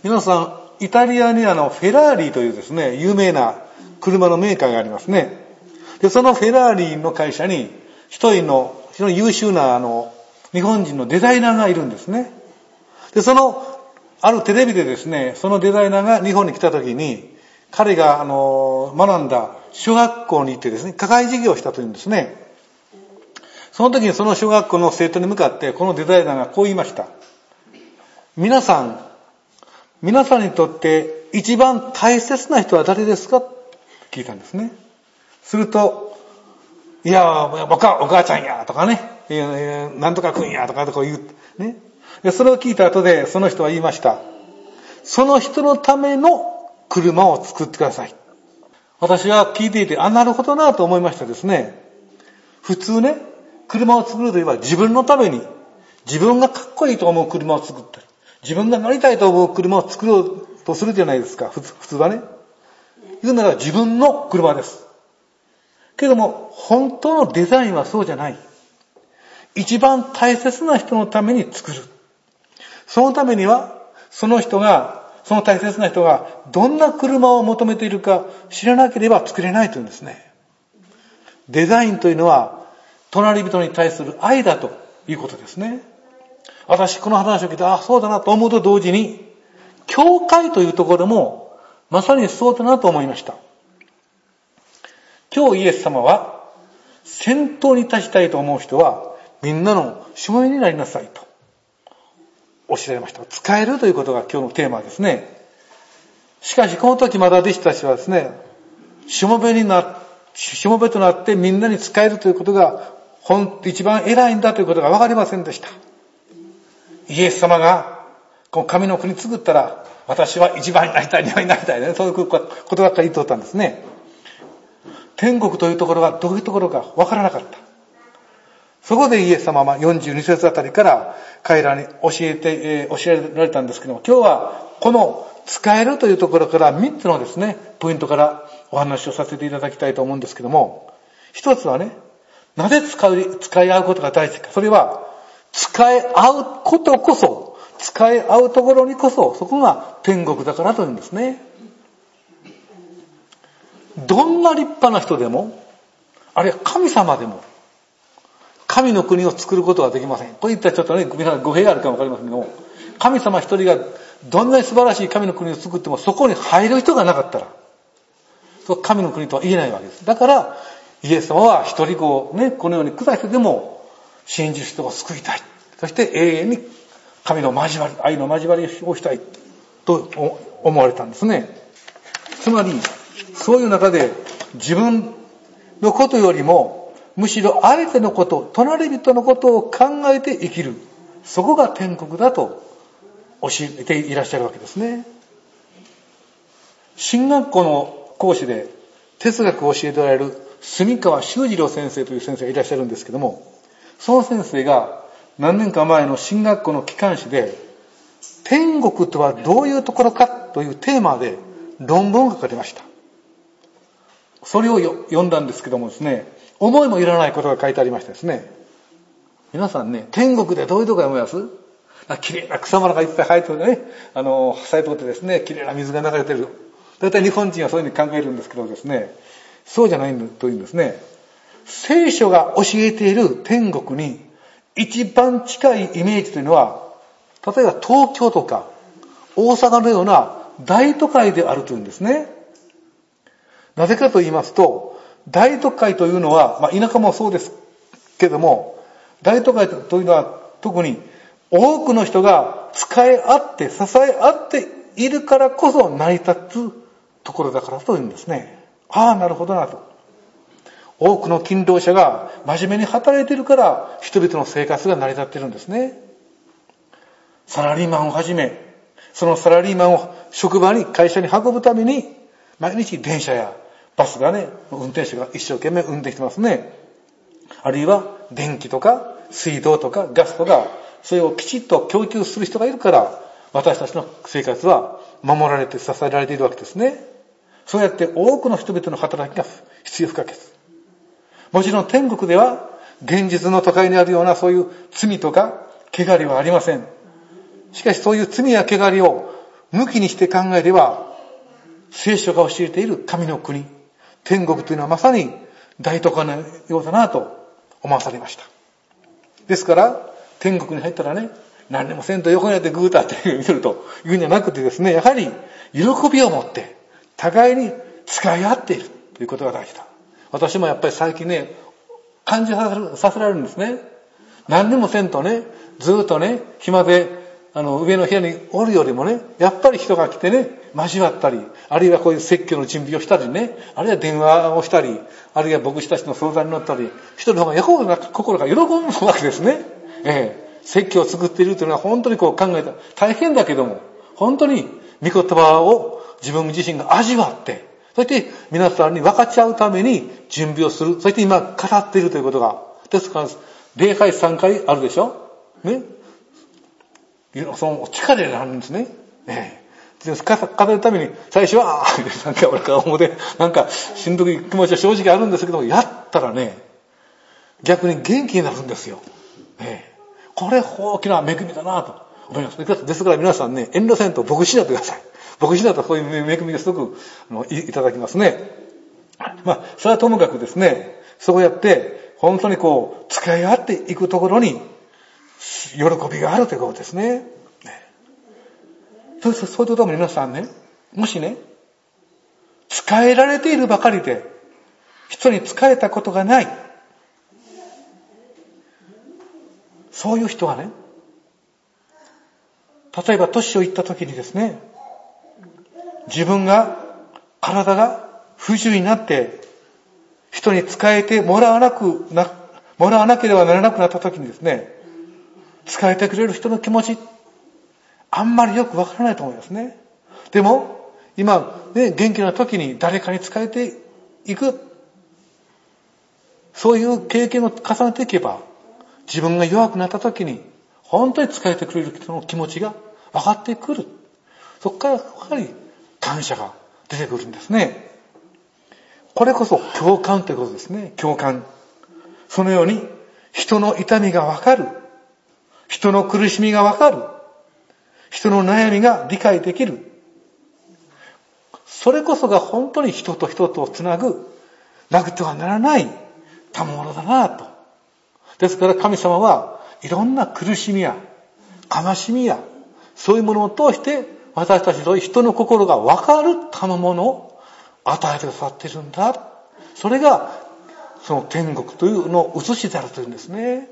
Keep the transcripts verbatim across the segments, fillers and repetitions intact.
皆さん、イタリアにあの、フェラーリというですね、有名な車のメーカーがありますね。で、そのフェラーリの会社に、一人の、非常に優秀なあの、日本人のデザイナーがいるんですね。で、その、あるテレビでですね、そのデザイナーが日本に来た時に、彼があの、学んだ小学校に行ってですね、課外授業をしたというんですね。その時にその小学校の生徒に向かって、このデザイナーがこう言いました。皆さん、皆さんにとって一番大切な人は誰ですかって聞いたんですね。すると、いや、僕はお母ちゃんやとかね、いやいやなんとかくんやとかとこう言う。ね。で、それを聞いた後でその人は言いました。その人のための車を作ってください。私は聞いていて、あ、なるほどなと思いましたですね。普通ね、車を作るといえば自分のために、自分がかっこいいと思う車を作ったり、自分が乗りたいと思う車を作ろうとするじゃないですか。普通、普通はね。言うなら自分の車です。けども、本当のデザインはそうじゃない。一番大切な人のために作る。そのためには、その人が、その大切な人がどんな車を求めているか知らなければ作れないというんですね。デザインというのは、隣人に対する愛だということですね。私、この話を聞いて、あ、そうだなと思うと同時に、教会というところも、まさにそうだなと思いました。今日イエス様は、先頭に立ちたいと思う人は、みんなのしもべになりなさいと、おっしゃいました。使えるということが今日のテーマですね。しかし、この時まだ弟子たちはですね、しもべにな、しもべとなってみんなに使えるということが、本当一番偉いんだということが分かりませんでした。イエス様が、この神の国作ったら、私は一番になりたい、二番になりたいね。そういうことばっかり言っとったんですね。天国というところがどういうところか分からなかった。そこでイエス様はよんじゅうに節あたりから彼らに教えて、えー、教えられたんですけども、今日はこの使えるというところからみっつのですね、ポイントからお話をさせていただきたいと思うんですけども、一つはね、なぜ使う、使い合うことが大事か。それは、使い合うことこそ、使い合うところにこそ、そこが天国だからというんですね。どんな立派な人でも、あるいは神様でも、神の国を作ることはできません。といったらちょっとね、皆さん語弊があるかもわかりませんけども、神様一人がどんなに素晴らしい神の国を作っても、そこに入る人がなかったら、そう神の国とは言えないわけです。だから、イエス様は一人こうね、このように下してでも、信じる人を救いたい。そして永遠に神の交わり、愛の交わりをしたい。と思われたんですね。つまり、そういう中で自分のことよりも、むしろ相手のこと、隣人のことを考えて生きる。そこが天国だと教えていらっしゃるわけですね。進学校の講師で哲学を教えておられる住川修二郎先生という先生がいらっしゃるんですけども、その先生が何年か前の進学校の機関誌で、天国とはどういうところかというテーマで論文が書かれました。それを読んだんですけどもですね、思いもいらないことが書いてありましてですね、皆さんね、天国でどういうところが思います？綺麗な草むらがいっぱい生えてるね、あの、生えておってですね、綺麗な水が流れてる。だいたい日本人はそういうふうに考えるんですけどですね、そうじゃないというんですね。聖書が教えている天国に一番近いイメージというのは、例えば東京とか大阪のような大都会であるというんですね。なぜかと言いますと、大都会というのは、まあ田舎もそうですけども、大都会というのは特に多くの人が使い合って支え合っているからこそ成り立つところだからというんですね。ああ、なるほどなと。多くの勤労者が真面目に働いているから人々の生活が成り立っているんですね。サラリーマンをはじめ、そのサラリーマンを職場に会社に運ぶために毎日電車やバスがね、運転手が一生懸命運転してますね。あるいは電気とか水道とかガスとか、それをきちっと供給する人がいるから私たちの生活は守られて支えられているわけですね。そうやって多くの人々の働きが必要不可欠。もちろん天国では現実の都会にあるようなそういう罪とか汚れはありません。しかしそういう罪や汚れを抜きにして考えれば、聖書が教えている神の国、天国というのはまさに大都会のようだなと思わされました。ですから、天国に入ったらね、何でもせんと横にあってグータって見てるというんじゃなくてですね、やはり喜びを持って互いに使い合っているということが大事だ。私もやっぱり最近ね、感じさせられるんですね。何でもせんとね、ずっとね、暇で、あの、上の部屋におるよりもね、やっぱり人が来てね、交わったり、あるいはこういう説教の準備をしたりね、あるいは電話をしたり、あるいは牧師たちの相談に乗ったり、人の方が心が喜ぶわけですね。ええ。説教を作っているというのは本当にこう考えた。大変だけども、本当に御言葉を自分自身が味わって、そして皆さんに分かち合うために準備をする。そして今語っているということが。ですから、礼拝さんかいあるでしょね。その力になるんですね。ええ。語るために、最初は、なんか俺顔で、なんかしんどい気持ちは正直あるんですけども、やったらね、逆に元気になるんですよ。ええ。これ大きな恵みだなと思います。ですから皆さんね、遠慮せんと牧師になってください。牧師だとそういう恵みがすごくいただきますね。まあ、それはともかくですね、そうやって本当にこう、使い合っていくところに、喜びがあるということですね。そうすると皆さんね、もしね、使えられているばかりで、人に使えたことがない、そういう人はね、例えば年をいった時にですね、自分が体が不自由になって人に使えてもらわなくな、もらわなければならなくなった時にですね、使えてくれる人の気持ち、あんまりよくわからないと思いますね。でも、今、ね、元気な時に誰かに使えていく、そういう経験を重ねていけば、自分が弱くなった時に、本当に使えてくれる人の気持ちが分かってくる。そこからやはり感謝が出てくるんですね。これこそ共感ということですね。共感。そのように人の痛みが分かる。人の苦しみが分かる。人の悩みが理解できる。それこそが本当に人と人とをつなぐ、なくてはならない賜物だなと。ですから神様はいろんな苦しみや悲しみやそういうものを通して私たちの人の心が分かる賜物を与えてくださっているんだ。それがその天国というのを映しであるというんですね。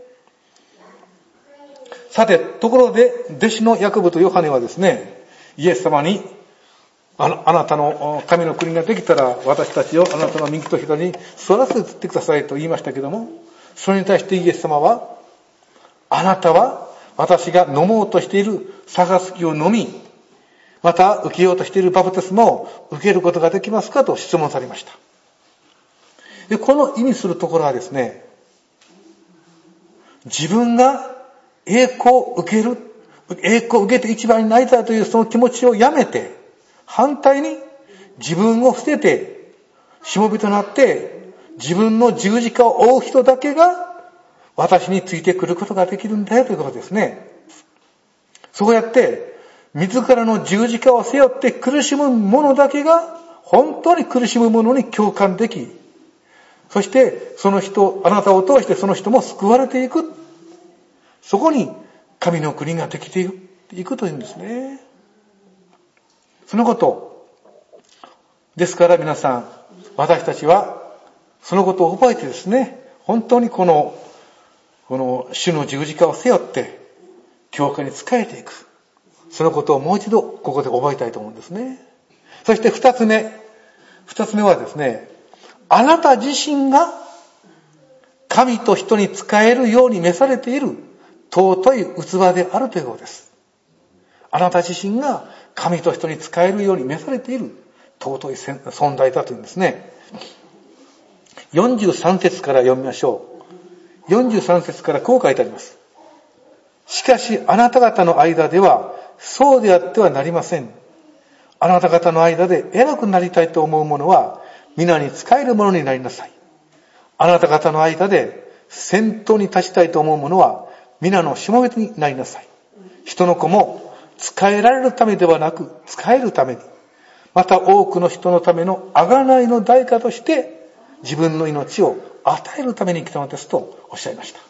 さて、ところで弟子のヤコブとヨハネはですね、イエス様にあの、あなたの神の国ができたら私たちをあなたの右と左に座らせてくださいと言いましたけども、それに対してイエス様は、あなたは私が飲もうとしている杯を飲み、また受けようとしているバプテスマを受けることができますかと質問されました。で、この意味するところはですね、自分が栄光を受ける、栄光を受けて一番になりたいというその気持ちをやめて、反対に自分を捨てて、しもべとなって、自分の十字架を追う人だけが私についてくることができるんだよということですね。そうやって、自らの十字架を背負って苦しむ者だけが、本当に苦しむ者に共感でき、そしてその人、あなたを通してその人も救われていく。そこに神の国ができていくというんですね。そのこと。ですから皆さん、私たちはそのことを覚えてですね、本当にこの、この主の十字架を背負って、教会に仕えていく。そのことをもう一度ここで覚えたいと思うんですね。そして二つ目。二つ目はですね、あなた自身が神と人に仕えるように召されている尊い器であるということです。あなた自身が神と人に仕えるように召されている尊い存在だというんですね。よんじゅうさん節から読みましょう。よんじゅうさん節からこう書いてあります。しかしあなた方の間ではそうであってはなりません。あなた方の間で偉くなりたいと思う者は皆に仕える者になりなさい。あなた方の間で先頭に立ちたいと思う者は皆のしもべになりなさい。人の子も使えられるためではなく、使えるために、また多くの人のための贖いの代価として自分の命を与えるために来たのですとおっしゃいました。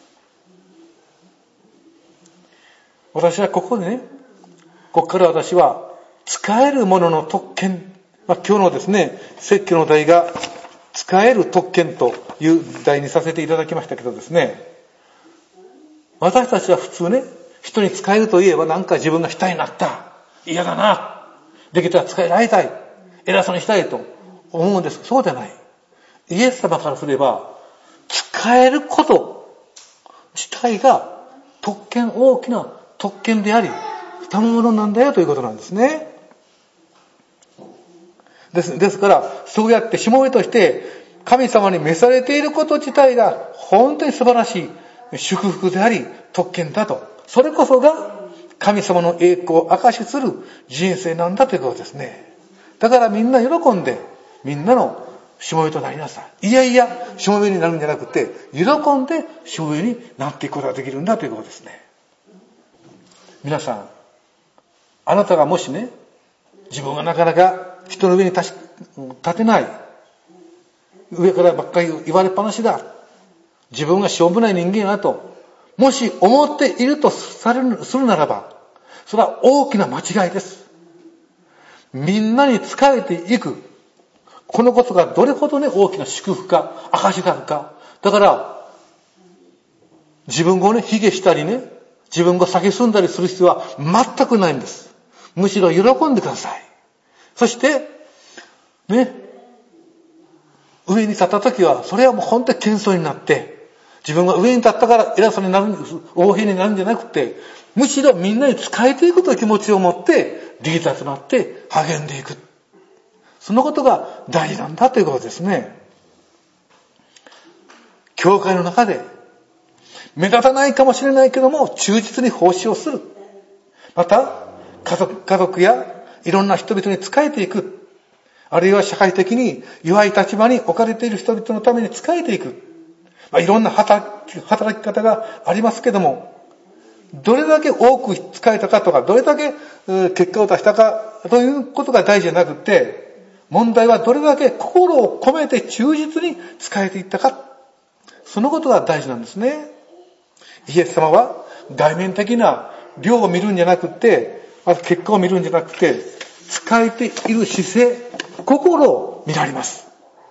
私はここでね、ここから私は使えるものの特権、まあ、今日のですね、説教の題が使える特権という題にさせていただきましたけどですね、私たちは普通ね、人に使えるといえばなんか自分が下になった、嫌だな、できたら使えられたい、偉そうにしたいと思うんですけど、そうではない。イエス様からすれば使えること自体が特権、大きな特権であり、賜物なんだよということなんですね。です、ですから、そうやってしもべとして神様に召されていること自体が本当に素晴らしい祝福であり、特権だと。それこそが神様の栄光を証しする人生なんだということですね。だからみんな喜んで、みんなのしもべとなりなさい。いやいや、しもべになるんじゃなくて、喜んでしもべになっていくことができるんだということですね。皆さん、あなたがもしね、自分がなかなか人の上に立ち、立てない、上からばっかり言われっぱなしだ、自分がしょうもない人間だと、もし思っているとされる、するならば、それは大きな間違いです。みんなに仕えていく。このことがどれほどね、大きな祝福か、証であるか。だから、自分をね、卑下したりね、自分が蔑んだりする必要は全くないんです。むしろ喜んでください。そして、ね、上に立った時は、それはもう本当に謙遜になって、自分が上に立ったから偉そうになる、大変になるんじゃなくて、むしろみんなに仕えていくという気持ちを持って、リーダーとなって励んでいく。そのことが大事なんだということですね。教会の中で、目立たないかもしれないけども、忠実に奉仕をする。また、家族、家族やいろんな人々に仕えていく。あるいは社会的に弱い立場に置かれている人々のために仕えていく。まあ、いろんな働き、働き方がありますけども、どれだけ多く仕えたかとか、どれだけ結果を出したかということが大事じゃなくて、問題はどれだけ心を込めて忠実に仕えていったか。そのことが大事なんですね。イエス様は外面的な量を見るんじゃなくて、結果を見るんじゃなくて、仕えている姿勢、心を見られます。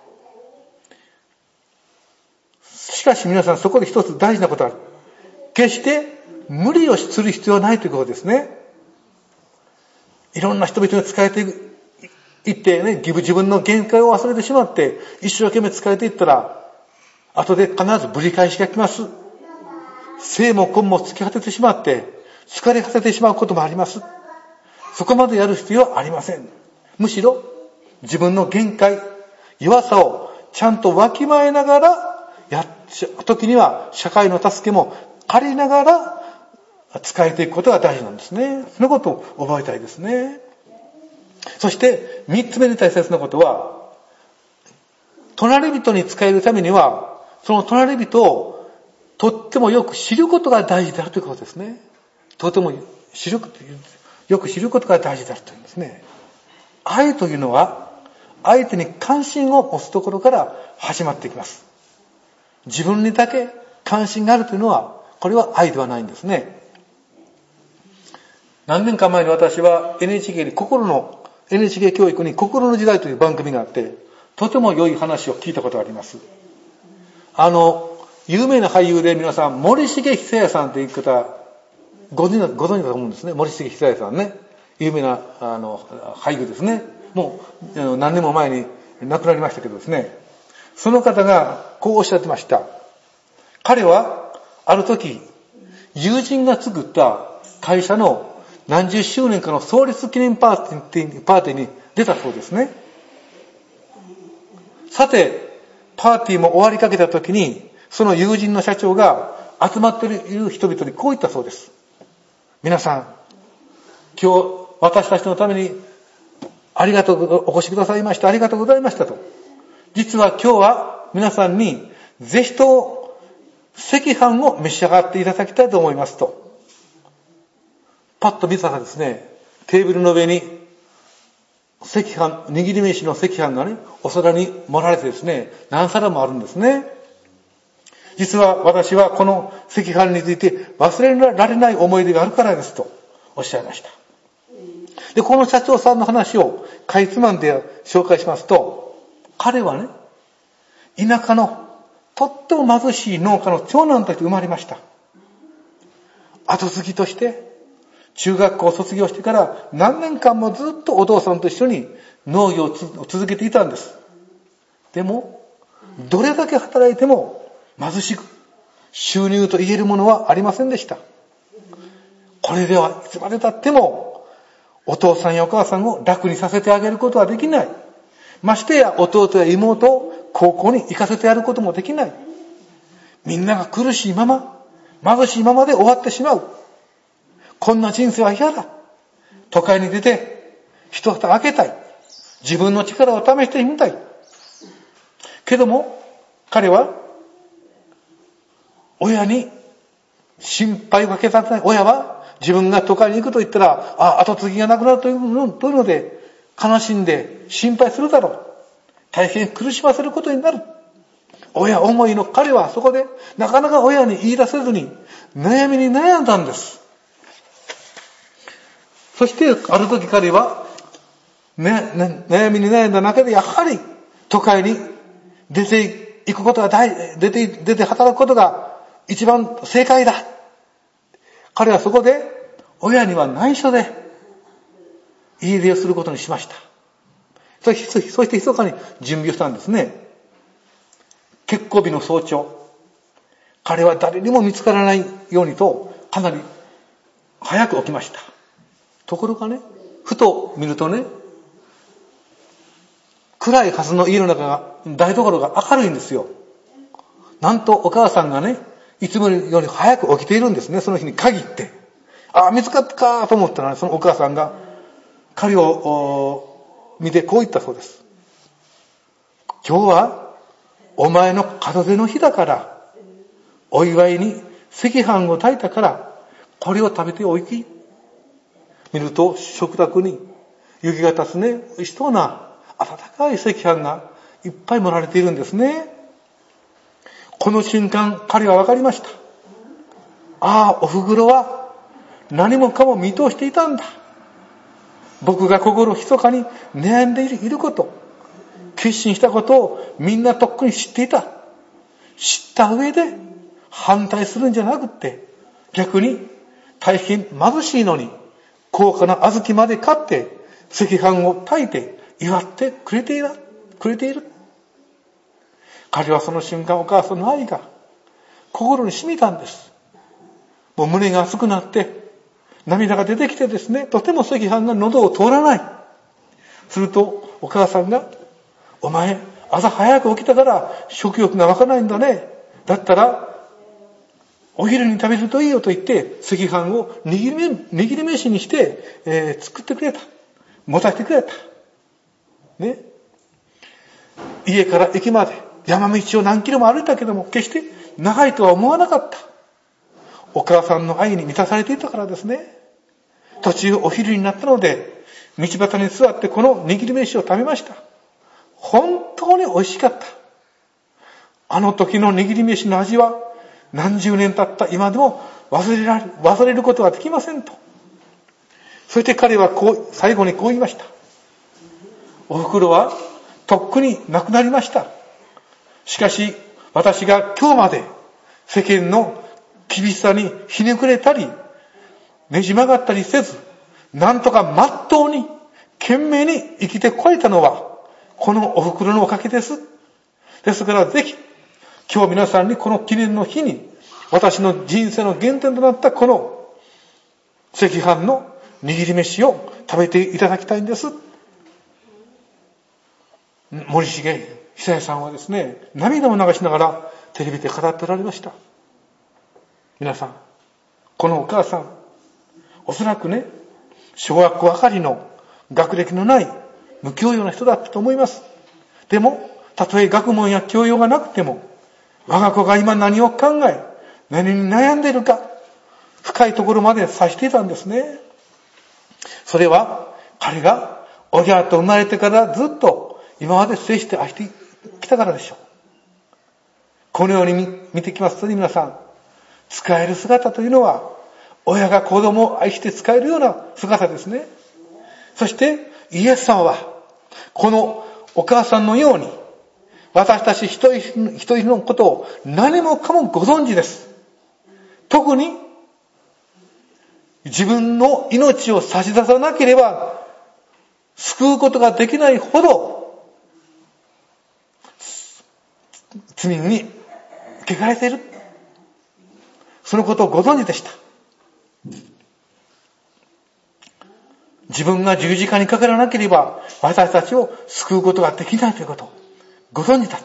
しかし皆さん、そこで一つ大事なことがある。決して無理をする必要はないということですね。いろんな人々に仕えていってね、自分の限界を忘れてしまって、一生懸命仕えていったら、後で必ずぶり返しが来ます。生も根も突き果ててしまって、疲れ果ててしまうこともあります。そこまでやる必要はありません。むしろ、自分の限界、弱さをちゃんとわきまえながら、やっ、時には社会の助けも借りながら、使えていくことが大事なんですね。そのことを覚えたいですね。そして、三つ目に大切なことは、隣人に仕えるためには、その隣人をとってもよく知ることが大事であるということですね。とても知る、よく知ることが大事であるというんですね。愛というのは、相手に関心を持つところから始まっていきます。自分にだけ関心があるというのは、これは愛ではないんですね。何年か前に私は エヌエイチケー に心の、エヌエイチケー 教育に心の時代という番組があって、とても良い話を聞いたことがあります。あの、有名な俳優で皆さん、森重久彌さんという方、ご存知、ご存知だと思うんですね。森重久彌さんね。有名な、あの、俳優ですね。もう、何年も前に亡くなりましたけどですね。その方がこうおっしゃってました。彼は、ある時、友人が作った会社の何十周年かの創立記念パーティー、パーティーに出たそうですね。さて、パーティーも終わりかけた時に、その友人の社長が集まっている人々にこう言ったそうです。皆さん、今日私たちのためにありがとう、お越しくださいました。ありがとうございましたと。実は今日は皆さんにぜひと赤飯を召し上がっていただきたいと思いますと。パッと見たらですね、 テーブルの上に赤飯、握り飯の赤飯がね、お皿に盛られてですね、何皿もあるんですね。実は私はこの赤飯について忘れられない思い出があるからですとおっしゃいました。で、この社長さんの話をかいつまんで紹介しますと、彼はね、田舎のとっても貧しい農家の長男として生まれました。後継ぎとして中学校を卒業してから何年間もずっとお父さんと一緒に農業を続けていたんです。でもどれだけ働いても貧しく収入と言えるものはありませんでした。これではいつまで経ってもお父さんやお母さんを楽にさせてあげることはできない。ましてや弟や妹を高校に行かせてやることもできない。みんなが苦しいまま、貧しいままで終わってしまう。こんな人生は嫌だ。都会に出て一旗開けたい。自分の力を試してみたい。けども彼は親に心配をかけさせない。親は自分が都会に行くと言ったら、あ、後継ぎがなくなるというので悲しんで心配するだろう。大変苦しませることになる。親思いの彼はそこでなかなか親に言い出せずに悩みに悩んだんです。そしてある時彼は、ねね、悩みに悩んだ中でやはり都会に出ていくことが大出て出て働くことが一番正解だ。彼はそこで親には内緒で家出をすることにしました。そしてそして密かに準備をしたんですね。結婚日の早朝、彼は誰にも見つからないようにとかなり早く起きました。ところがね、ふと見るとね、暗いはずの家の中が、台所が明るいんですよ。なんとお母さんがね、いつもより早く起きているんですね、その日に限って。ああ、見つかったかと思ったら、ね、そのお母さんが彼を見てこう言ったそうです。今日はお前の門出の日だから、お祝いに赤飯を炊いたから、これを食べておいき。見ると食卓に雪が立つね、美味しそうな温かい赤飯がいっぱい盛られているんですね。この瞬間、彼は分かりました。ああ、おふくろは何もかも見通していたんだ。僕が心密かに悩んでいること、決心したことをみんなとっくに知っていた。知った上で反対するんじゃなくて、逆に大変貧しいのに高価な小豆まで買って赤飯を炊いて祝ってくれている。くれている。彼はその瞬間、お母さんの愛が心に染みたんです。もう胸が熱くなって涙が出てきてですね、とても赤飯が喉を通らない。するとお母さんが、お前朝早く起きたから食欲が湧かないんだね。だったらお昼に食べるといいよと言って赤飯を握りめ握り飯にして、えー、作ってくれた。持たせてくれた。ね。家から駅まで山道を何キロも歩いたけども、決して長いとは思わなかった。お母さんの愛に満たされていたからですね。途中お昼になったので、道端に座ってこの握り飯を食べました。本当に美味しかった。あの時の握り飯の味は何十年経った今でも忘れられ、忘れることはできませんと。そして彼はこう、最後にこう言いました。おふくろはとっくに亡くなりました。しかし私が今日まで世間の厳しさにひねくれたりねじ曲がったりせず、なんとかまっとうに懸命に生きてこれたのはこのおふくろのおかげです。ですからぜひ今日皆さんにこの記念の日に私の人生の原点となったこの赤飯の握り飯を食べていただきたいんです。森重久彌さんはですね、涙を流しながらテレビで語っておられました。皆さん、このお母さん、おそらくね、小学校あかりの学歴のない無教養な人だったと思います。でも、たとえ学問や教養がなくても、我が子が今何を考え、何に悩んでいるか、深いところまで察していたんですね。 それは彼が親と生まれてからずっと今まで接して愛してきたからでしょう。このように見てきますと、皆さん、使える姿というのは親が子供を愛して使えるような姿ですね。そしてイエス様はこのお母さんのように私たち一人一人のことを何もかもご存知です。特に自分の命を差し出さなければ救うことができないほど罪に汚れている。そのことをご存知でした。自分が十字架にかからなければ私たちを救うことができないということをご存知だった。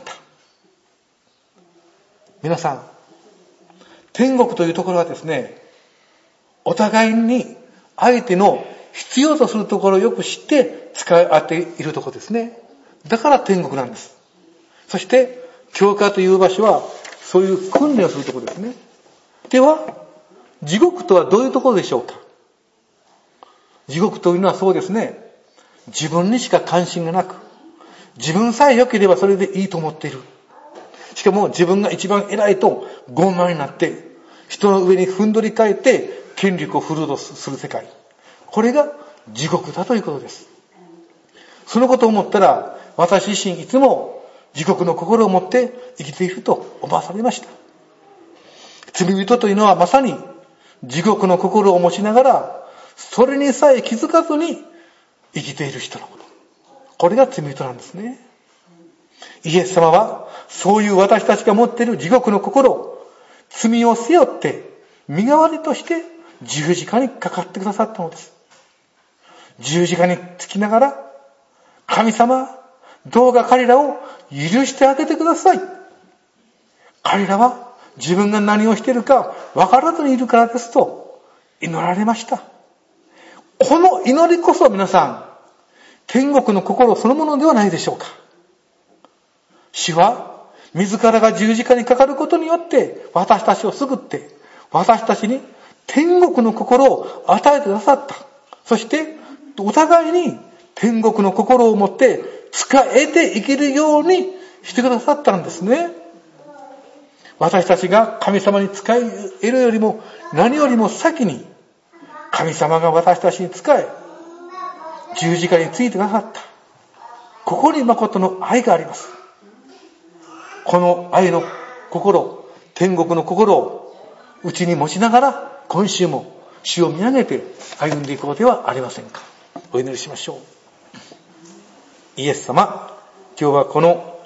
皆さん、天国というところはですね、お互いに相手の必要とするところをよく知って使い合っているところですね。だから天国なんです。そして教会という場所はそういう訓練をするところですね。では地獄とはどういうところでしょうか。地獄というのはそうですね、自分にしか関心がなく、自分さえ良ければそれでいいと思っている。しかも自分が一番偉いと傲慢になって人の上にふんどり返って権力を振るうとする世界、これが地獄だということです。そのことを思ったら私自身いつも地獄の心を持って生きていると思わされました。罪人というのはまさに地獄の心を持ちながらそれにさえ気づかずに生きている人のこと、これが罪人なんですね。イエス様はそういう私たちが持っている地獄の心、罪を背負って身代わりとして十字架にかかってくださったのです。十字架につきながら、神様、どうか彼らを許してあげてください。彼らは自分が何をしているか分からずにいるからですと祈られました。この祈りこそ皆さん、天国の心そのものではないでしょうか。主は自らが十字架にかかることによって私たちを救って、私たちに天国の心を与えてくださった。そしてお互いに天国の心を持って使えていけるようにしてくださったんですね。私たちが神様に仕えるよりも何よりも先に神様が私たちに仕え十字架についてくださった。ここに誠の愛があります。この愛の心、天国の心を内に持ちながら今週も主を見上げて歩んでいこうではありませんか。お祈りしましょう。イエス様、今日はこの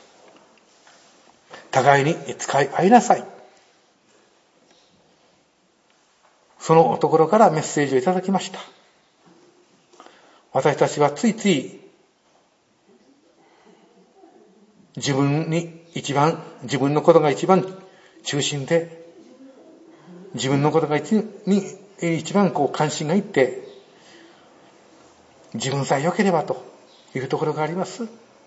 互いに使い合いなさい、そのところからメッセージをいただきました。私たちはついつい自分に一番、自分のことが一番中心で、自分のことが一に一番こう関心がいって、自分さえ良ければというところがあります。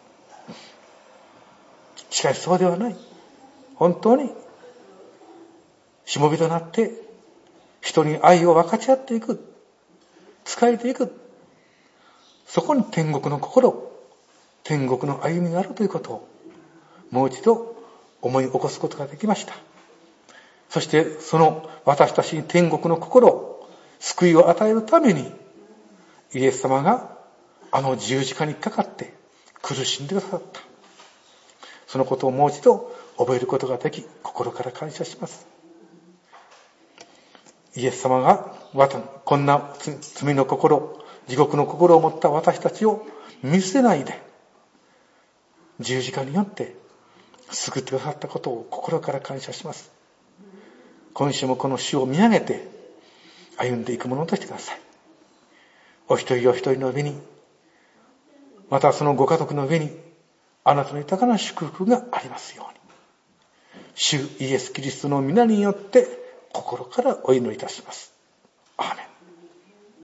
しかしそうではない。本当にしもべとなって人に愛を分かち合っていく、仕えていく、そこに天国の心、天国の歩みがあるということをもう一度思い起こすことができました。そしてその私たちに天国の心、救いを与えるためにイエス様があの十字架にかかって苦しんでくださった。そのことをもう一度覚えることができ、心から感謝します。イエス様がこんな罪の心、地獄の心を持った私たちを見捨てないで十字架によって救ってくださったことを心から感謝します。今週もこの主を見上げて歩んでいくものとしてください。お一人お一人の上に、またそのご家族の上にあなたの豊かな祝福がありますように、主イエスキリストの皆によって心からお祈りいたします。アーメン。